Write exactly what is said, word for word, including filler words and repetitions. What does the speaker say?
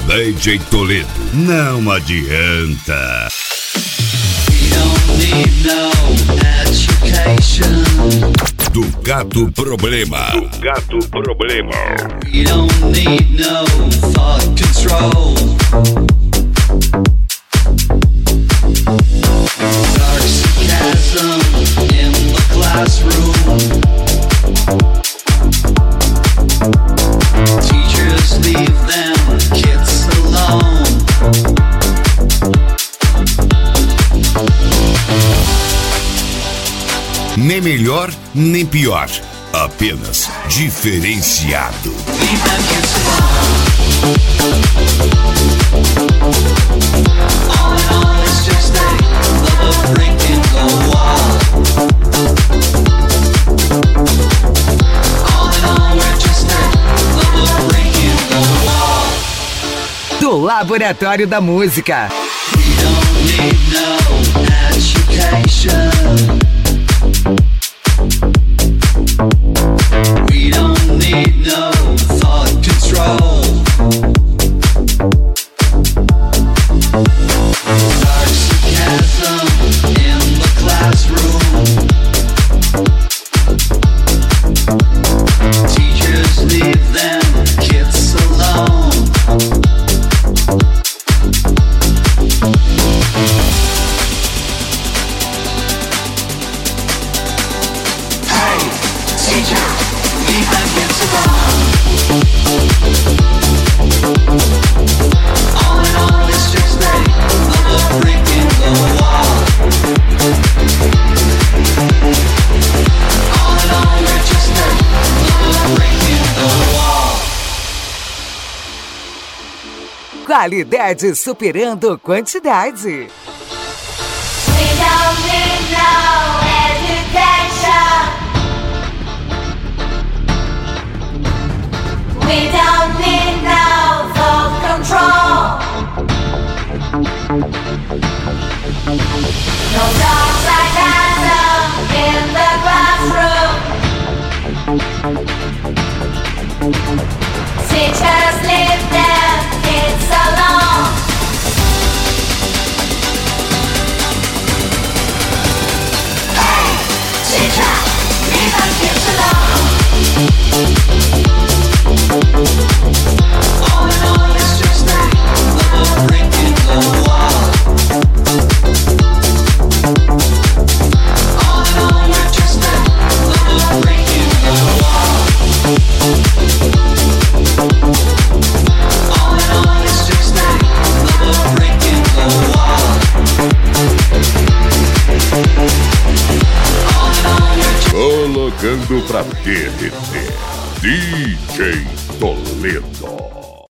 D J Toledo, não adianta. Ducato Problema. Ducato Problema. We don't need no thought control. Dark sarcasm in the classroom. Teachers leave them kids alone. Nem melhor, nem pior. Apenas diferenciado. Do Laboratório da Música. We don't need no education. We don't need no thought control. Dark sarcasm in the classroom. Teachers leave them kids alone. Qualidade superando quantidade. We don't need no education. We don't need no thought control. No dark sarcasm in the classroom. Teachers leave them kids alone. Hey, teacher, leave them kids alone. All in all, it's just a break in the wall. All in all, we're just a break in the wall. All in all, it's just a break in the wall. All in all, we're just Colocando pra derreter, D J Toledo.